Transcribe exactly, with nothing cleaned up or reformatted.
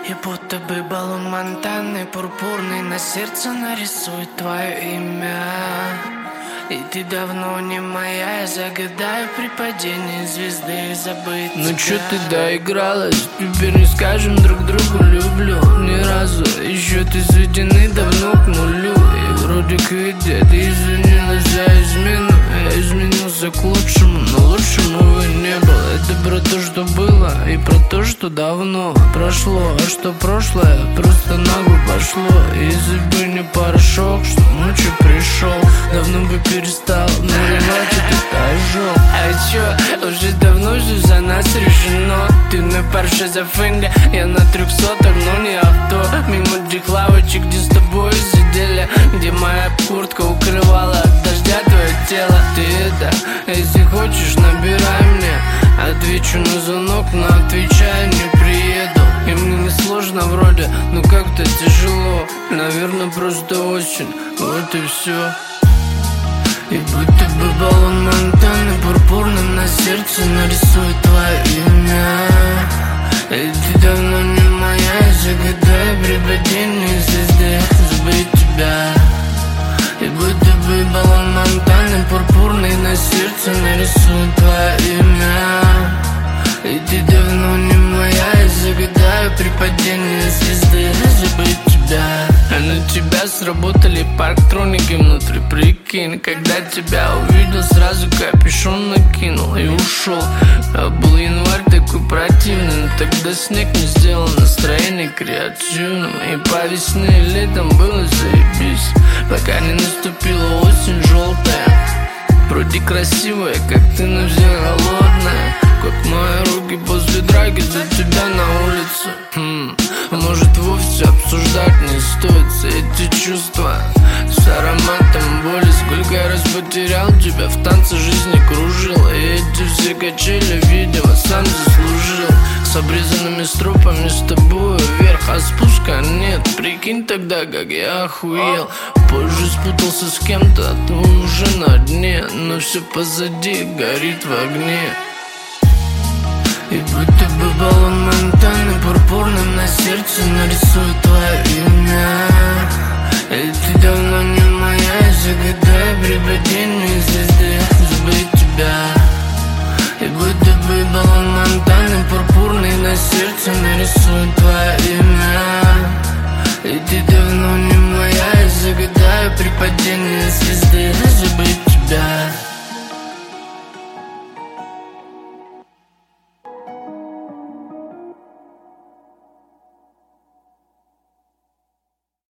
И будто бы баллон Монтаны пурпурный на сердце нарисует твое имя. И ты давно не моя, я загадаю при падении звезды забыть. Ну чё ты доигралась, теперь не скажем друг другу люблю ни разу. Еще ты сведены давно к нулю. И вроде квиты, ты извинилась за измену. Я изменился к лучшему, но лучшему увы не было. Это про то, что было, и про то, что давно прошло. А что прошлое, просто нагло пошло. Если бы не порошок, что ночью пришел, давно бы перестал наливать этот ожог. А чё, уже давно же за нас решено. Ты на Порше за Фенга, я на трехсотом, но не авто. Мимо тех лавочек, где с тобой сидели, где моя куртка укрывала от дождя твое тело. Ты это, если хочешь, набирай мне. Отвечу на звонок, но отвечаю, не приеду. И мне не сложно вроде, но как-то тяжело. Наверное, просто очень, вот и все. И будто бы баллон Монтаны пурпурным на сердце нарисует твое имя. И ты давно не моя, загадаю при падении звезды забыть тебя. И будто бы баллон Монтаны пурпурный на сердце нарисует твое имя. И ты давно не моя, я загадаю при падении звезды забыть тебя. А на тебя сработали парктроники внутри, прикинь. Когда тебя увидел, сразу капюшон накинул и ушел. А был январь такой противный, но тогда снег не сделал настроение креативным. И по весне и летом было заебись, пока не наступила осень желтая. Вроде красивая, как ты, но все голодная. Как мои руки после драки за тебя на улице. хм. Может, вовсе обсуждать не стоит все эти чувства с ароматом боли. Сколько раз потерял тебя, в танце жизни кружил. И эти все качели, видимо, сам заслужил. С обрезанными стропами с тобой вверх, а спуска нет. Прикинь тогда, как я охуел. Позже спутался с кем-то, а то он уже на дне. Но все позади, горит в огне. И будто бы баллон Монтаны пурпурным на сердце нарисует твое имя. И ты давно не моя, загадаю при падении звезды забыть тебя. И будто бы баллон Монтаны пурпурный на сердце нарисует твое имя. И ты давно не моя, я загадаю при падении звезды забыть тебя.